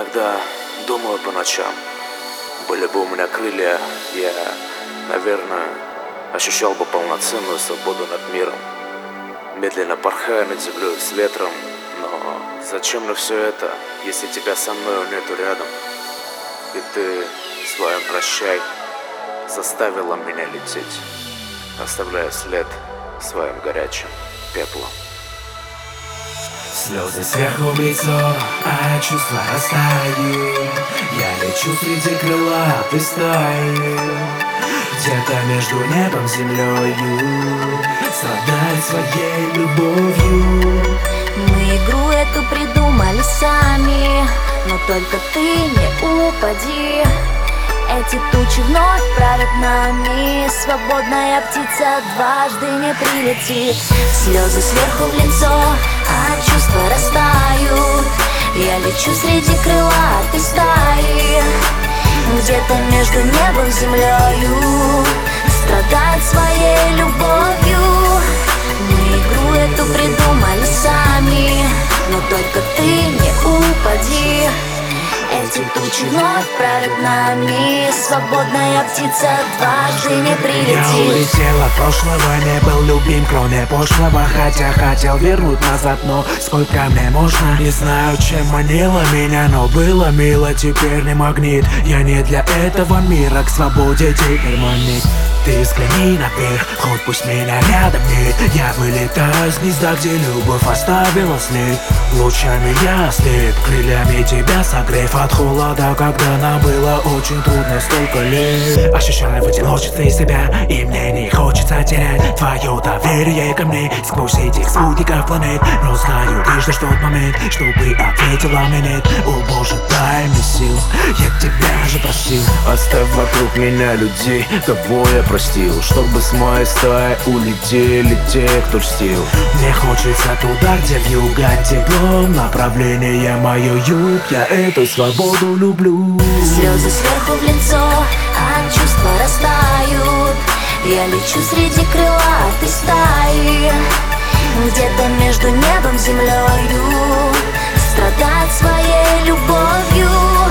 Иногда думаю по ночам. Были бы у меня крылья, я, наверное, ощущал бы полноценную свободу над миром. Медленно порхая над землей с ветром. Но зачем мне все это, если тебя со мной нету рядом? И ты в своем прощай заставила меня лететь, оставляя след своим горячим пеплом. Слезы сверху в лицо, а чувства растают. Я лечу среди крылатой стаи, где-то между небом и землею, страдать своей любовью. Мы игру эту придумали сами, но только ты не упади. Эти тучи вновь правят нами, свободная птица дважды не прилетит. Слезы сверху в лицо, а чувства растают. Я лечу среди крылатой стаи, где-то между небом и землею, страдать своей любовью. Мы игру эту придумали сами, но только ты не упади. Эти тучи вновь правят нами, свободная птица дважды не прилетит. Я улетел от прошлого, не был любим, кроме пошлого. Хотя хотел вернуть назад, но сколько мне можно? Не знаю, чем манила меня, но было мило, теперь не магнит. Я не для этого мира, к свободе теперь манит. Ты взгляни наверх, хоть пусть меня рядом нет. Я вылетаю с гнезда, где любовь оставила след. Лучами я слеп, крыльями тебя согрев от холода, когда нам было очень трудно столько лет. Ощущаю в одиночестве себя, и мне не хочется терять твое доверие ко мне сквозь этих спутников планет. Но знаю, ты ждешь тот момент, чтобы ответила мне нет. О боже, дай мне сил, я тебя же просил. Оставь вокруг меня людей, кого я простил, чтобы с моей стаи улетели те, кто льстил. Мне хочется туда, где вьюга тепло, направление мое юг, я эту свободу люблю. Слезы сверху в лицо, а чувства растают. Я лечу среди крылатой стаи, где-то между небом и землею, страдать своей любовью.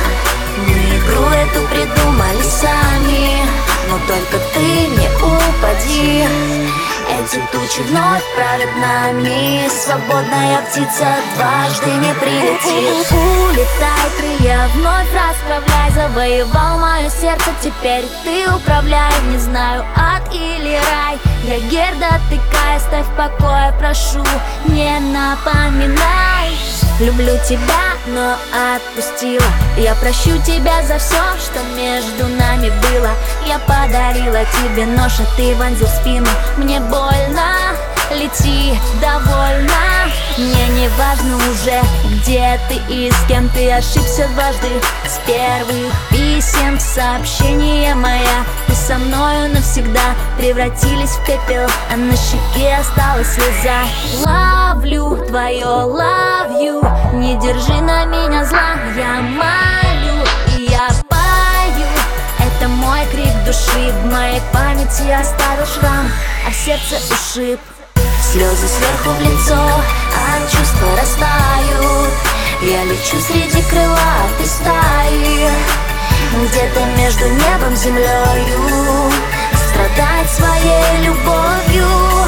Мы игру эту придумали сами, но только ты не упади. Эти тучи вновь правят нами, свободная птица дважды не прилетит. Улетай, крылья вновь расправляй, завоевал мое сердце, теперь ты управляй. Не знаю, ад или рай, я Герда тыкая, ставь в покое, прошу, не напоминай. Люблю тебя, но отпустила. Я прощу тебя за все, что между нами было. Я подарила тебе нож, а ты вонзил в спину. Мне больно, лети, довольно. Мне не важно уже, где ты и с кем ты. Ошибся дважды, с первых писем сообщение моя. Ты со мною навсегда превратились в пепел, а на щеке осталась слеза. Ловлю твое love you, не держи на меня зла. Я молю и я пою, это мой крик души. В моей памяти оставил шрам, а в сердце ушиб. Слезы сверху в лицо, а чувства растают. Я лечу среди крылатой стаи, где-то между небом и землею, страдать своей любовью.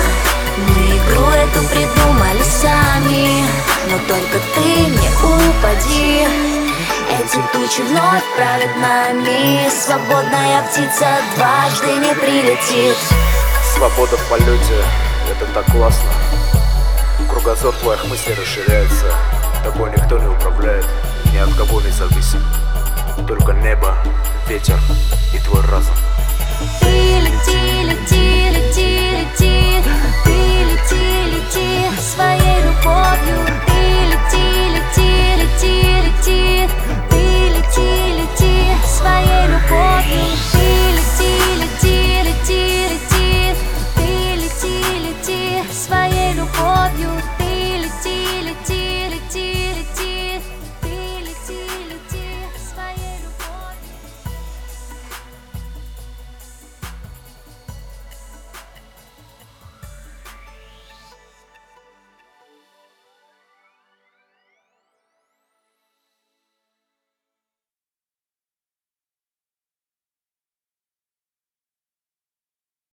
Мы игру эту придумали сами, но только ты не упади. Эти тучи вновь правят нами, свободная птица дважды не прилетит. Свобода в полете, это так классно. Кругозор твоих мыслей расширяется. Тобой никто не управляет, ни от кого не зависим. Только небо, ветер и твой разум. Ты лети, лети, лети, лети. Ты лети, лети своей любовью.